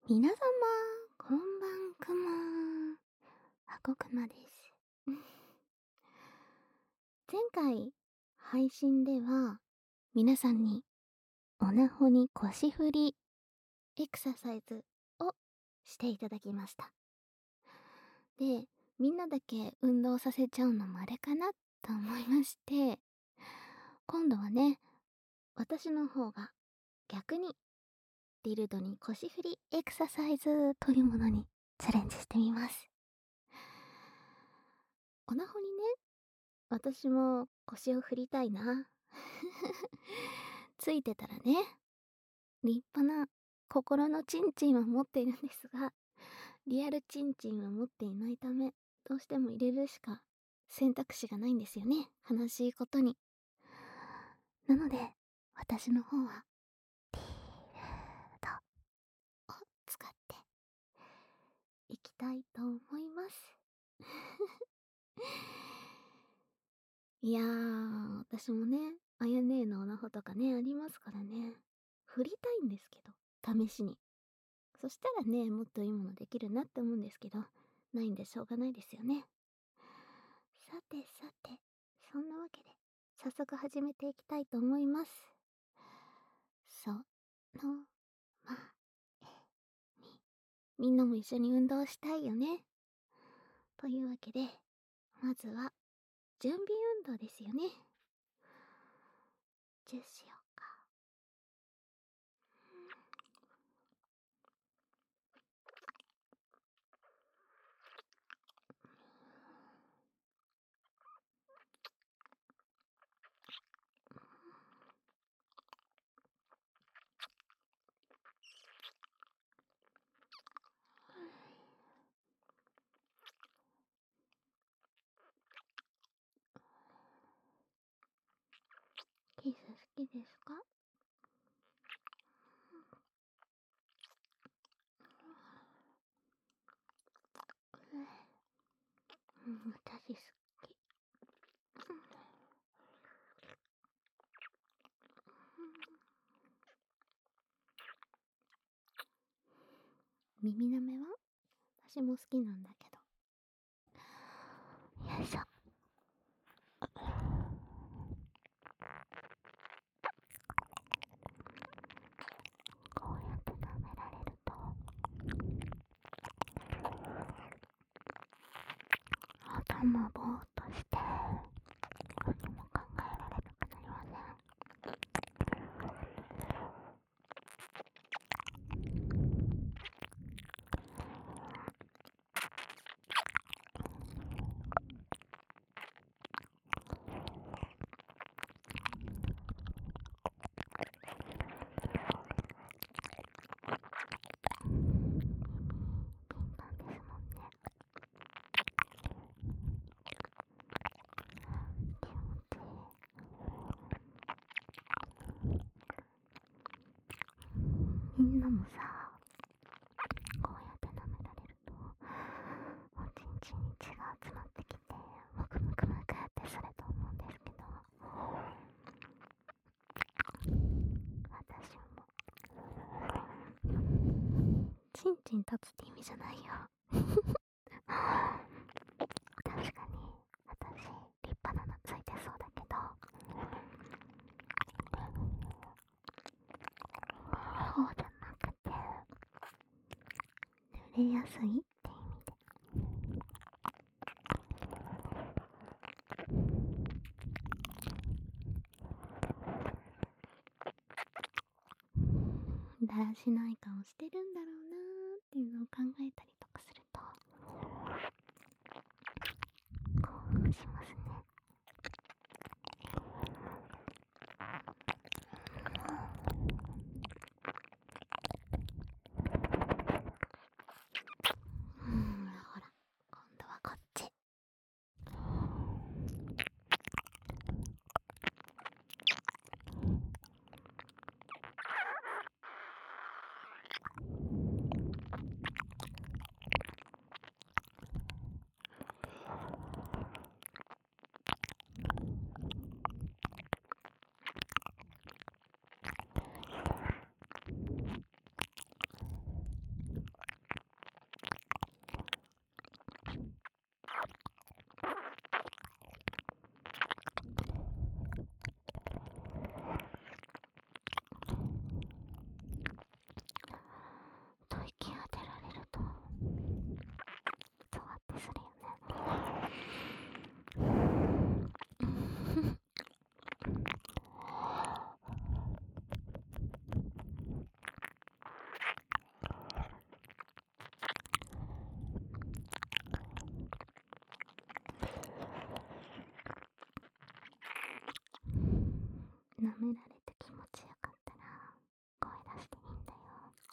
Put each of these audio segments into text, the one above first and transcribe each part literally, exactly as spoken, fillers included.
皆様、こんばんくま。あこくまです。前回配信では皆さんにおなほに腰振りエクササイズをしていただきました。で、みんなだけ運動させちゃうのもあれかなと思いまして、今度はね、私の方が逆にディルドに腰振りエクササイズというものにチャレンジしてみます。おなほにね、私も腰を振りたいな。ついてたらね、立派な心のチンチンは持っているんですが、リアルチンチンは持っていないため、どうしても入れるしか選択肢がないんですよね。悲しいことに。なので、私の方は、ディールドを使っていきたいと思います。いやー、私もね、あやねえのおなほとかね、ありますからね。振りたいんですけど、試しに。そしたらね、もっといいものできるなって思うんですけど、ないんでしょうがないですよね。さてさて、そんなわけで、早速始めていきたいと思います。そのまえに、みんなも一緒に運動したいよね。というわけで、まずは、準備運動ですよね。ジューしようか。キス好きですか？うん、私好き。耳なめは私も好きなんだけど。よいしょ。こうやって舐められると頭ぼーっとして何も考えられなくなりません。みんなもさ、こうやって舐められるとおちんちんに血が集まってきてムクムクムクってすると思うんですけど、私もチンチン立つって意味じゃないよ。確かに私立派なのついてそうだけど、そうじゃなくて濡れやすいって意味で。だらしない顔してるんだろうなーっていうのを考えたりとかすると興奮しますね。うん、ほら、今度はこっち。 舐められて気持ちよかったら声出していいんだよ。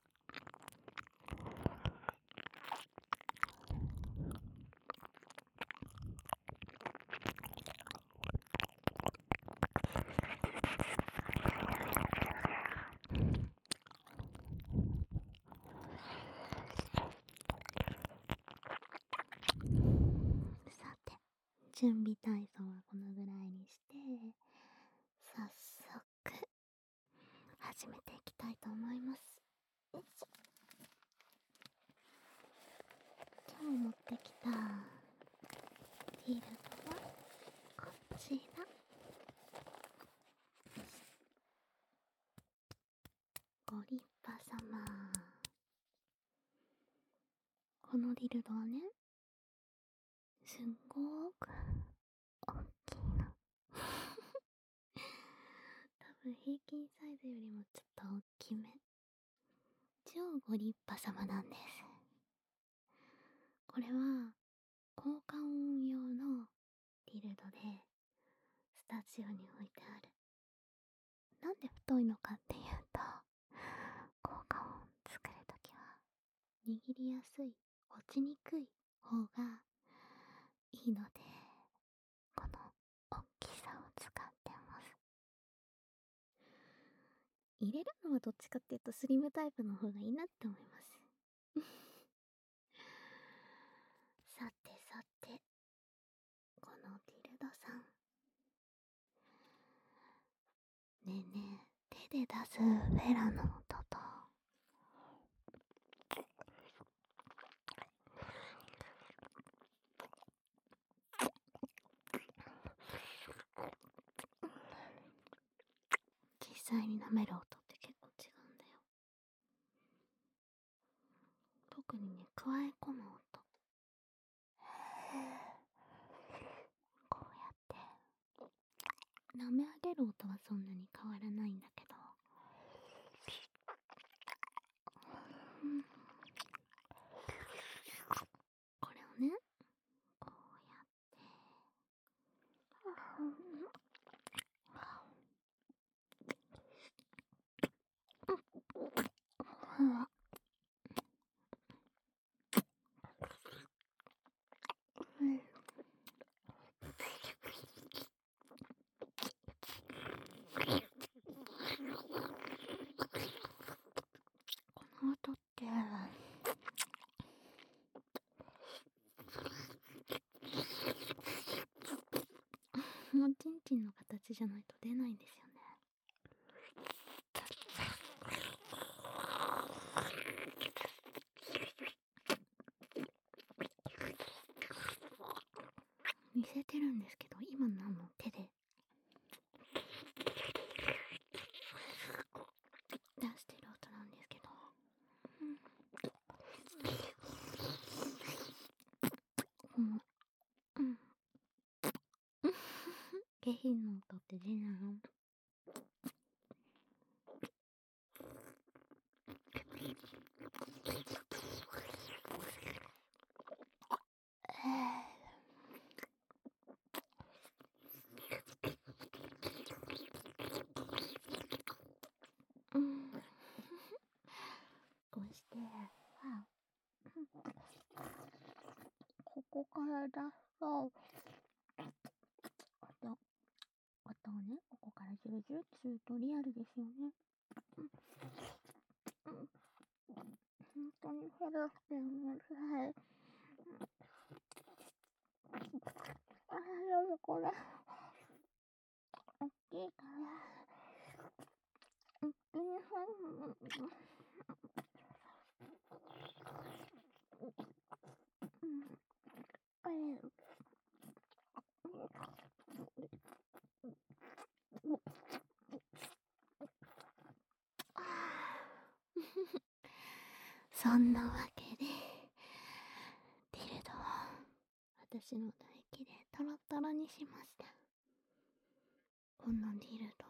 さて、準備体操はこのぐらいにして、早速始めていきたいと思います。よいしょ。今日持ってきたフィルムはこちら。ご立派様。このディルドはね、すんごーく大きいの。多分平均サイズよりもちょっと大きめ。超ご立派様なんです。これは効果音用のディルドでスタジオに置いてある。なんで太いのかっていうと、効果音作るときは握りやすい、落ちにくい方がいいので、この大きさを使ってます。入れるのはどっちかっていうとスリムタイプの方がいいなって思います。さてさて、このディルドさん、ねえねえ、手で出すフェラの音と実際に舐める音って結構違うんだよ。特にね、加え込む音、こうやって舐め上げる音はそんなに変わらないんだけど、うん、これをね、こうやって、うわ、この音ってもうチンチンの形じゃないと出ないんですよね。似せてるんですけど、今のあの手で出してる音なんですけど、うん、うん、うん、下品の音って出ないの。うん、こうして、あ、ここから出すと、音、音をね、ここからジュルジュルってするとリアルですよね。うん、うん、本当にヘルしてください。あー、でもこれ、大きいから、一気に入る。そんなわけで、ディルドを私の唾液でトロトロにしました。このディルド、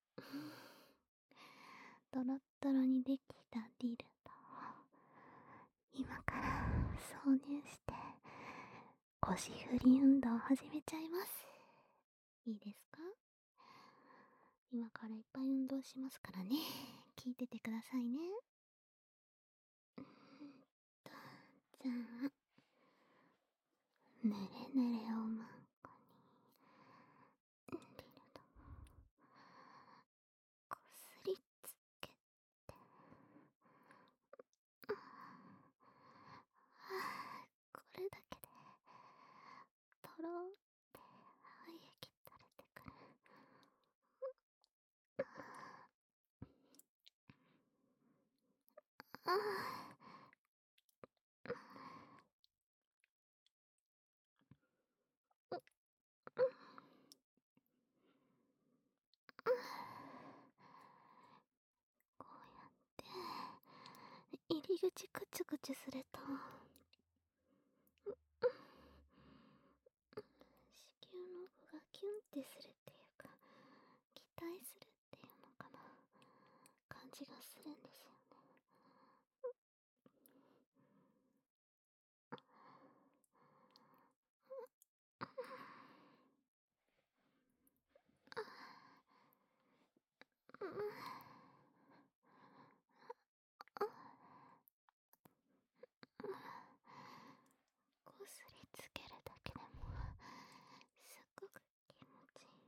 トロトロにできたディルドを今から挿入して腰振り運動を始めちゃいます。いいですか？ 今からいっぱい運動しますからね。聞いててくださいね。うーんと、じゃあ、ねれねれおまんこに、リルド、こすりつけて、ああ、これだけで、とろーって愛液垂れてくる。ああ、こうやって入り口くちゅくちゅすると、子宮の奥がキュンってするっていうか、期待するっていうのかな、感じがするんですよね。うん、こすりつけるだけでもすっごく気持ちいい。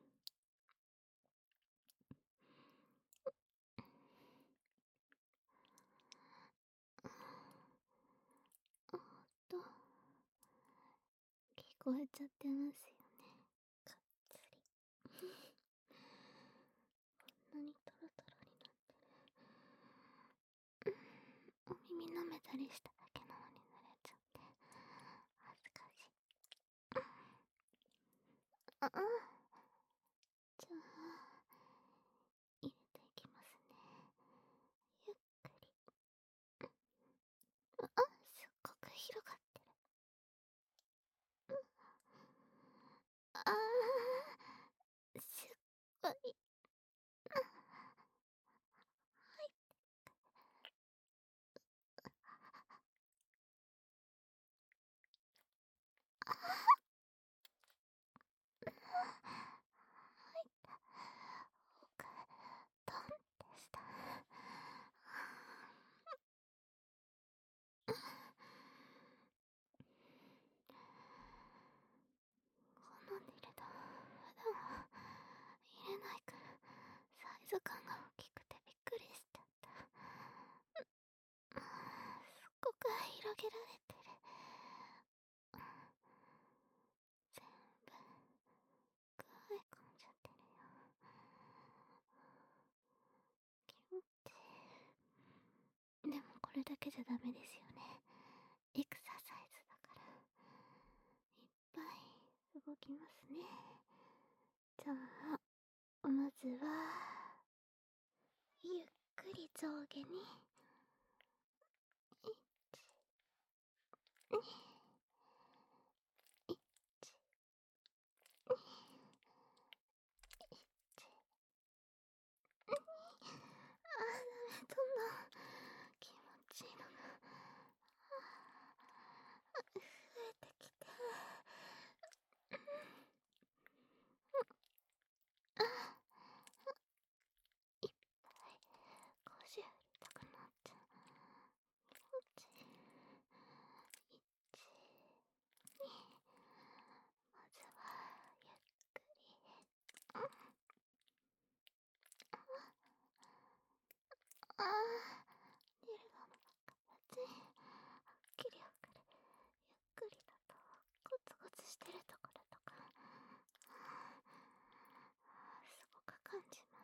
おっと、聞こえちゃってますよね。かっつり。こんなにトロトロになってる。お耳舐めたりしただけなのに濡れちゃって恥ずかしい。ああ、じゃあ入れていきますね。ゆっくり。あ、すっごく広がってる。ああ、すっごい。奥、トンってした。このディルド、普段は入れないからサイズ感が大きくてびっくりしちゃった。すっごく広げられてる。全部くわえ込んじゃってるよ。気持ちいい。でもこれだけじゃダメですよね。エクササイズだからいっぱい動きますね。じゃあまずはゆっくり上下に、いち、に、いち、に、いち、に、あー、ダメ、どんどん気持ちいいのが増えてきて、あー、いっぱい腰振りたくなっちゃう。気持ちいい。いち、に、まずはゆっくり、うん、ああ、ディルドの形はっきりわかる。ゆっくりだとゴツゴツしてるところとか、あー、すごく感じます。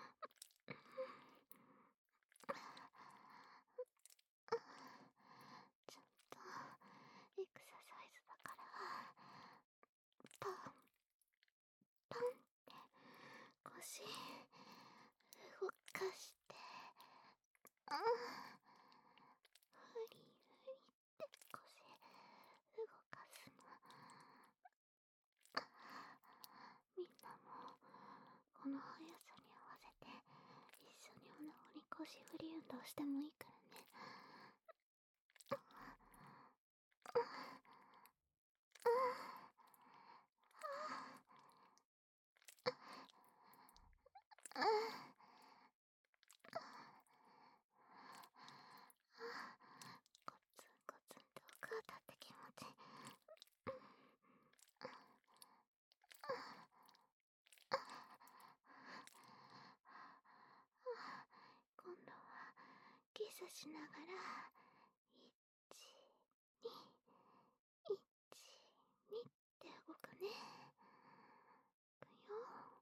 ちょっとエクササイズだからパンパンって腰動かして、あー、フリフリって腰動かすの。みんなもこの速さに合わせて一緒におなごに腰振り運動してもいいからね。 スしながら、いち、に、いち、にって動くね。いくよ。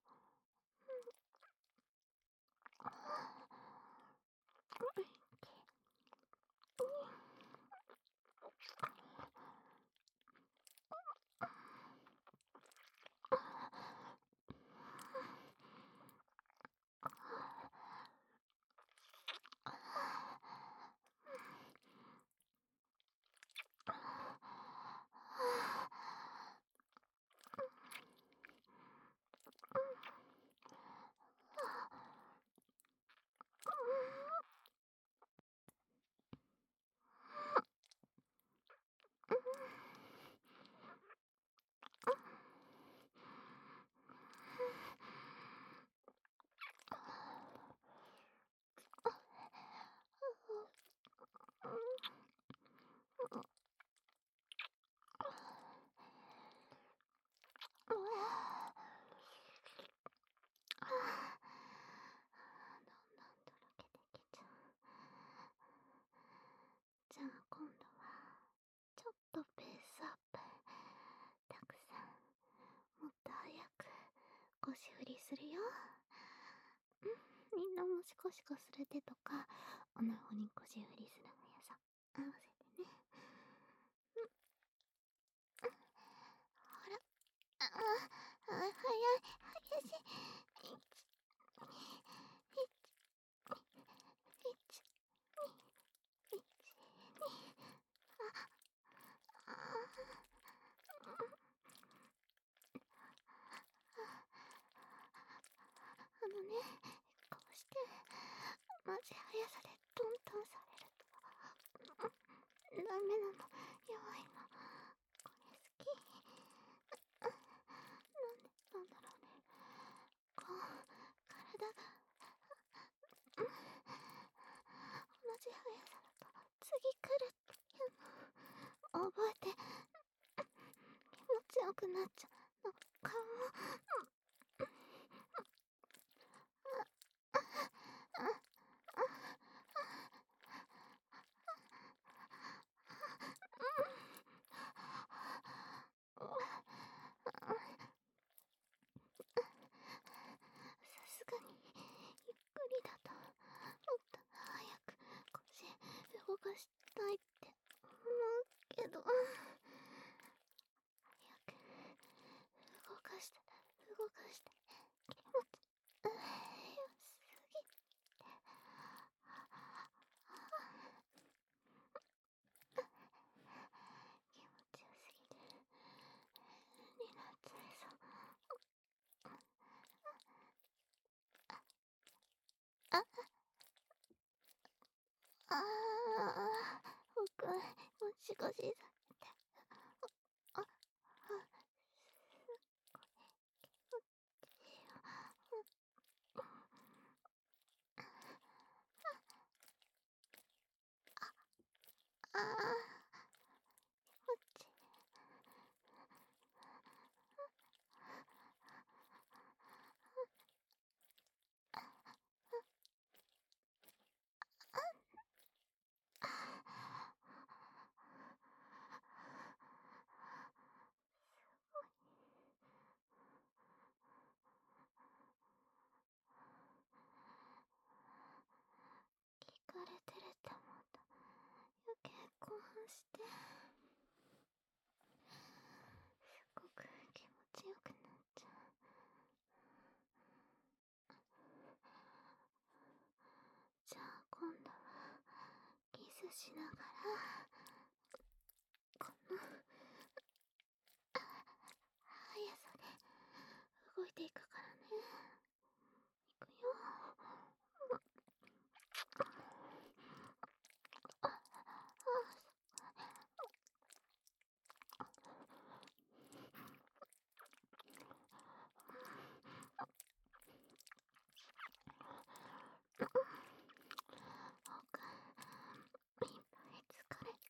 じゃあ今度はちょっとペースアップ、たくさんもっと早く腰振りするよ。うん、みんなもシコシコする手とかおなごに腰振りする速さ合わせてね。うん、ほら、ああ、早い早いし、いち、に、いち、いち、に、ああのね、こうして同じ速さでトントンされるとダメなの、弱いの。これ好き。なんでなんだろうね。こう体が同じ速さだと次来るっていうのを覚えて気持ちよくなっちゃうのかも。さすがにゆっくりだともっと早く腰動かしたいって思うけど、早く動かして動かして気持ちよすぎて、気持ちよすぎてになっちゃいそう。あああ、僕もしゴシされて、あ、あ、すごい気持ちいいよ。ああ、気持ちいい。聞かれてるって思うと余計興奮して、すごく気持ちよくなっちゃう。じゃあ今度はキスしながらこの速さで動いていくからね。いくよ。あ、あ、僕いっぱい疲れ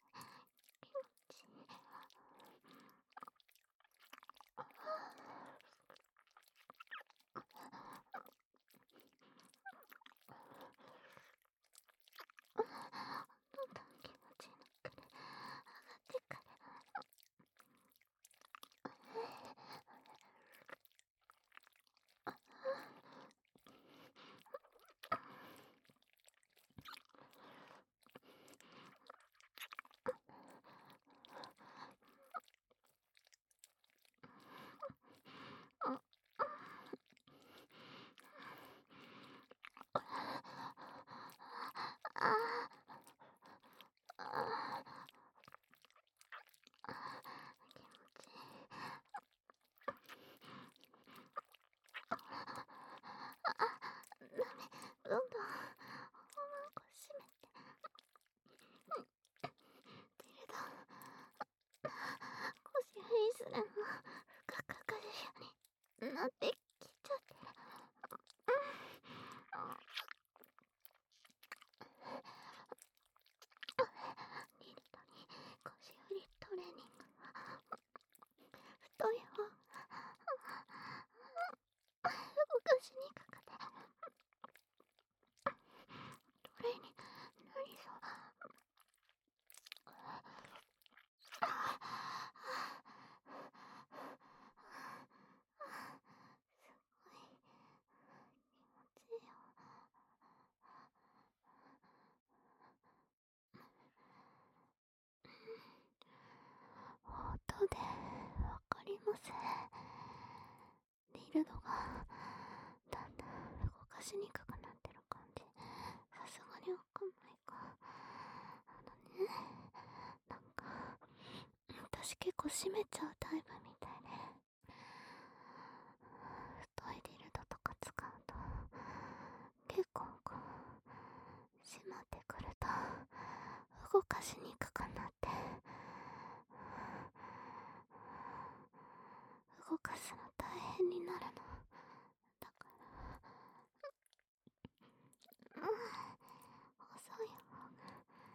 でわかります。ディルドがだんだん動かしにくくなってる感じ、さすがにわかんないか。あのね、なんか私結構締めちゃうタイプみたいで、太いディルドとか使うと結構こう締まってくると動かしにくくなって、動かすの大変になるの。だから、うん、遅い方が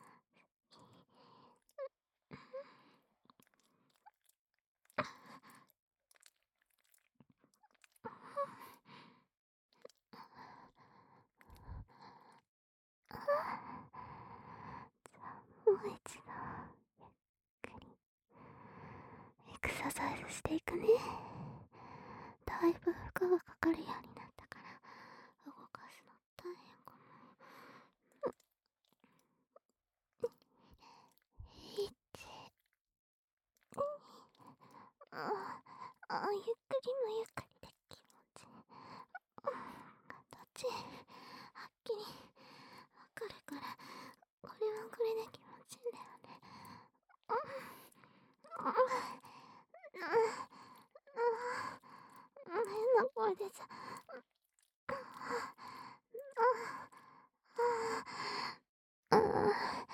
もう一度ゆっくりエクササイズしていくね。だいぶ負荷がかかるようになったから動かすの大変かも。いち、ああ、ゆっくりもゆっくりで気持ちいい。形はっきりわかるから、これはこれで気持ちいいんだよね。うんうんうんうん、変な声出ちゃう。ああ、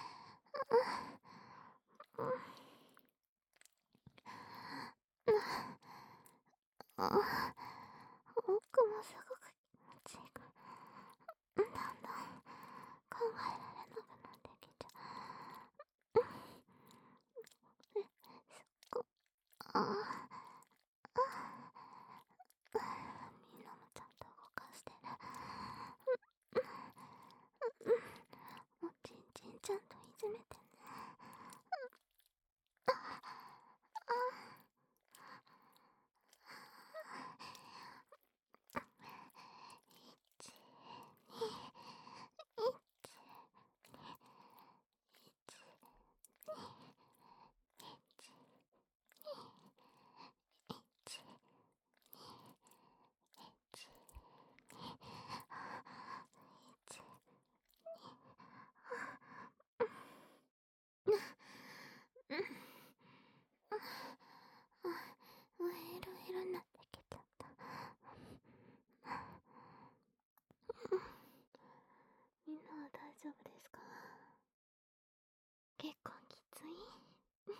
奥もすごく気持ちいいから、だんだん考えられなくなってきちゃう。え、そこ、ああ、みんなもちゃんと動かしてる。おちんちんちゃんといじめてね。いち、に、いち、いろいろになってきちゃった。みんなは大丈夫ですか？結構きつい？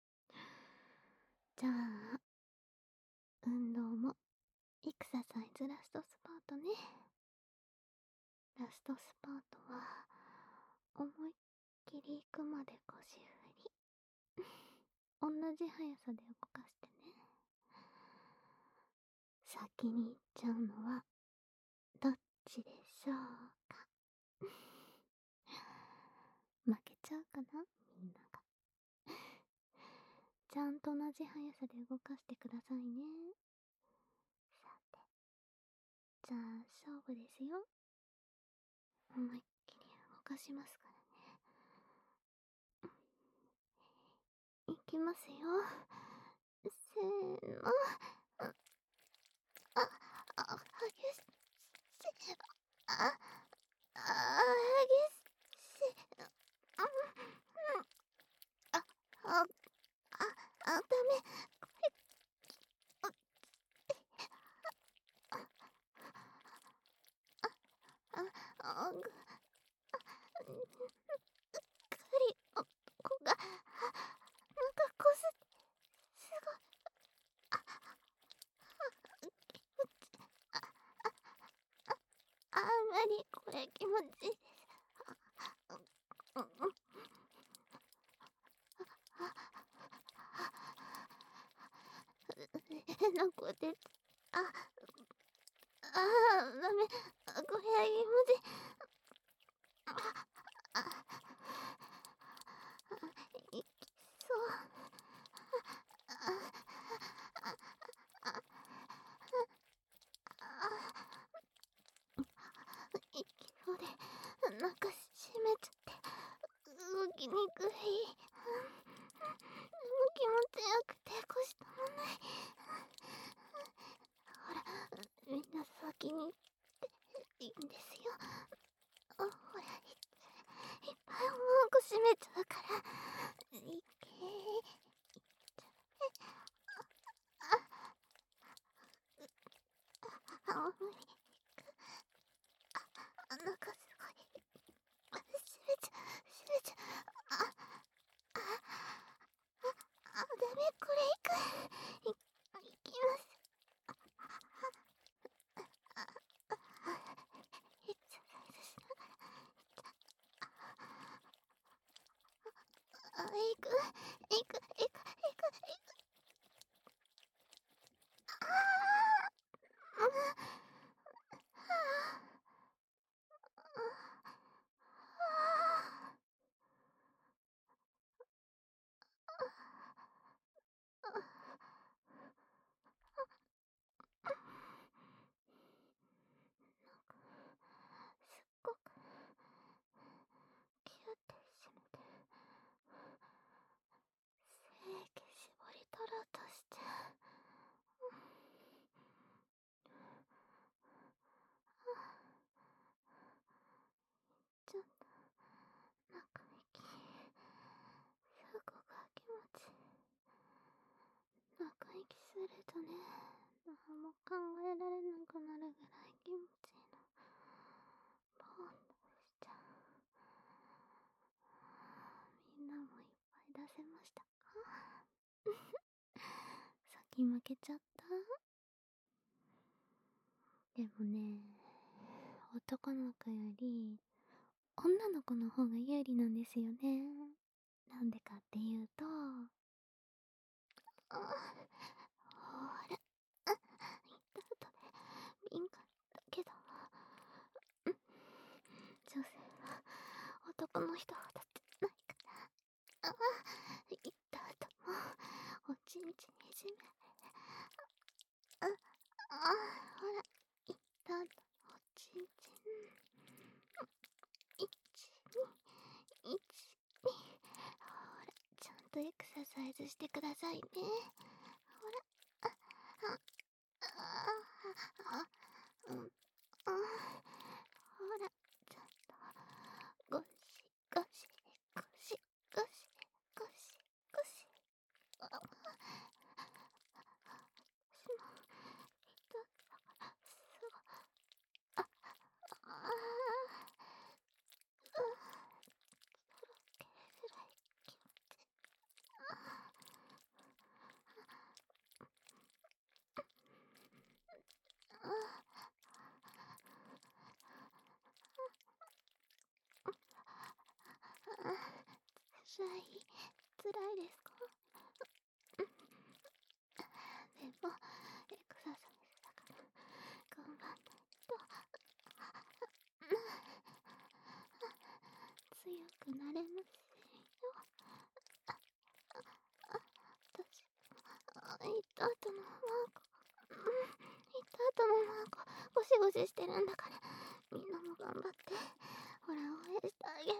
じゃあ運動もエクササイズラストスパートね。ラストスパートは思いっきり行くまで腰振り。同じ速さで動かしてね。先に行っちゃうのはどっちでしょうか？負けちゃうかな、みんなが。ちゃんと同じ速さで動かしてくださいね。さて、じゃあ勝負ですよ。思いっきり動かしますからね。いきますよ。せーの。あ、あ、激しい。あ、あ、激しい。あ、あ、あ、あ、ダメ。あ、あ、ぐ、くり、お、こが、なんかこす、すごい、あんまりこれ気持ちいいです。うんうん、変な声で、あ、あー、ダメ、これは気持ちいい。あ、あ、いきそう。いきそうで、なんか閉めちゃって動きにくい。 気持ちよくて腰止まんない。ほら、みんな先に行っていいんですよ。ほら、いいっぱいもうこ閉めちゃうから。いけー。あ、無理。あ、なんかすごい。閉めちゃう、閉めちゃう。あ、あ、あ、ダメ、これいく。い、いきます。エクササイズしながら。あ、いく、いく、いく、いく、いく。ああ、うん、ああ、すっごくキュッて締めて精液絞り取ろうとして、ちょっと中息すごく気持ちいい。中息するとね、何も考えられなくなるぐらい気持ちいいの。ポーンとしちゃう。みんなもいっぱい出せましたか？先負けちゃった？でもね、男の子より女の子の方が有利なんですよね。なんでかっていうと、あ、ほら、あ、言った後で敏感だけど、女性は男の人ほどじゃないから。あ、言った後もおちんちんいじめ。あ、あ、ほら、言った後のおちんちん。いち、に、いち、に。ほら、ちゃんとエクササイズしてくださいね。ほら、あ、あ、あ、あ、うん、うん。ほら、ちゃんと、ゴシ、ゴシ、ゴシ、ゴシ、ゴシ、ゴシ。あ、私も、痛さが、すごい、あ、あ、あ、う、とろけるぐらい気持ちいい。あ、あ、辛い、辛いですか？でも、エクササイズだから、頑張んないと、強くなれませんよ。私、あ、行った後のマーク、うん、行った後のマーク、ゴシゴシしてるんだから、みんなも頑張って、ほら、応援してあげるよ。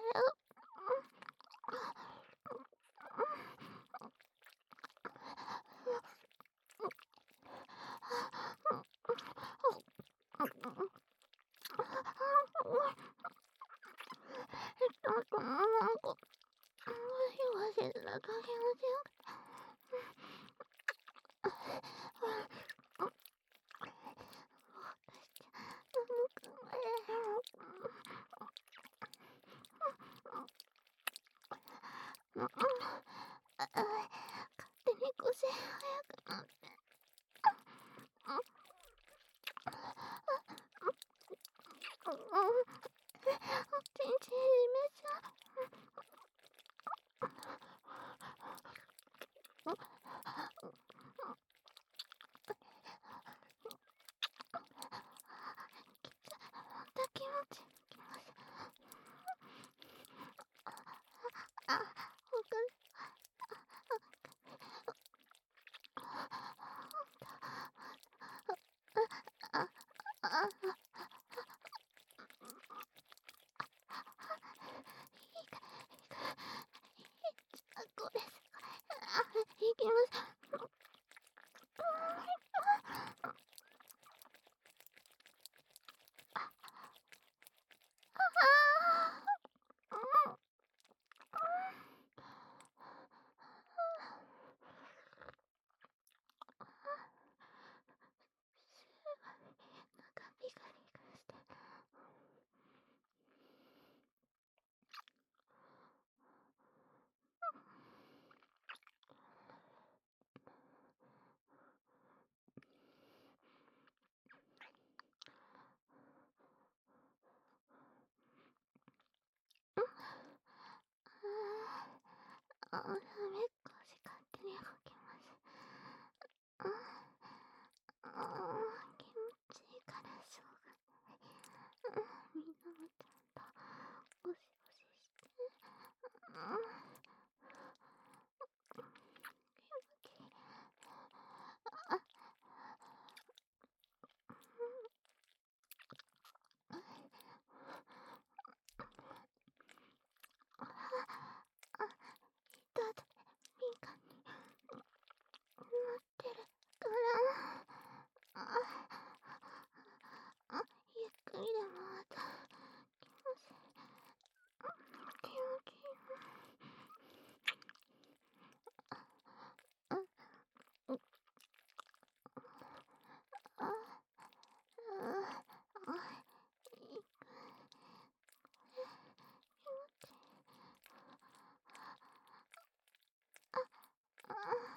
なんか、なんか、ゴシゴシすると気持ちよくて。勝手に腰速くなって。うん、おちんちんいめちゃう。また気持ちいいきます。あ、ほんとに。 あ、ダメかし勝手に動きます。ああ、気持ちいいからしょうがない。みんなもちゃんとゴシゴシして。あだってみかんになってるから。ああ、ゆっくりでもまた気持ちいい。気持ちいい。あ、う、あ、あ、あ、いい。気持ちいい。あ、あ、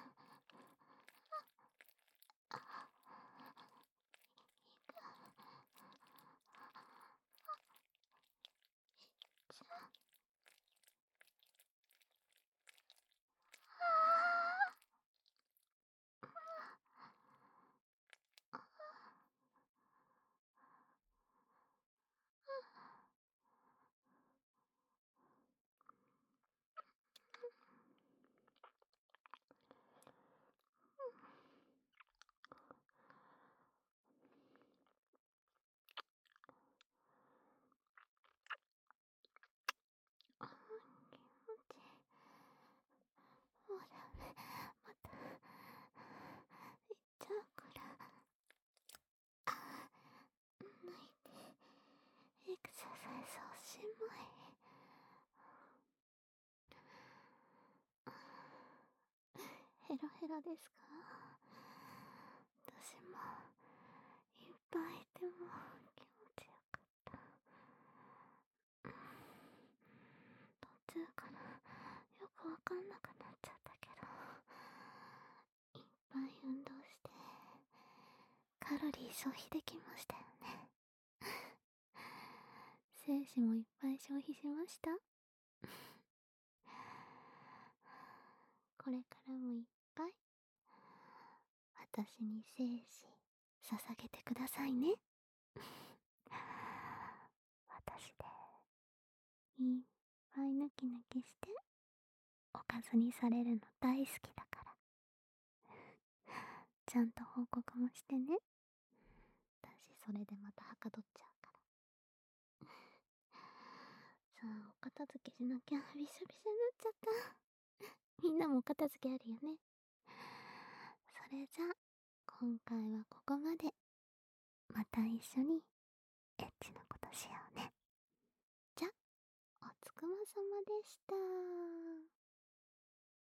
もうダメ。また行っちゃうから。抜いてエクササイズおしまい。ヘロヘロですか？私もいっぱいいても気持ちよかった。途中からよくわかんなくなっちゃったけど、いっぱい運動してカロリー消費できましたよね。精子もいっぱい消費しました。これからもいっぱい私に精子捧げてくださいね。私でいっぱいヌキヌキしておかずにされるの大好きだから、ちゃんと報告もしてね。私それでまたはかどっちゃうから。さあ、お片付けしなきゃ。びしょびしょになっちゃった。みんなもお片付けあるよね。それじゃあ今回はここまで。また一緒にエッチなことしようね。じゃ、おつくまさまでした。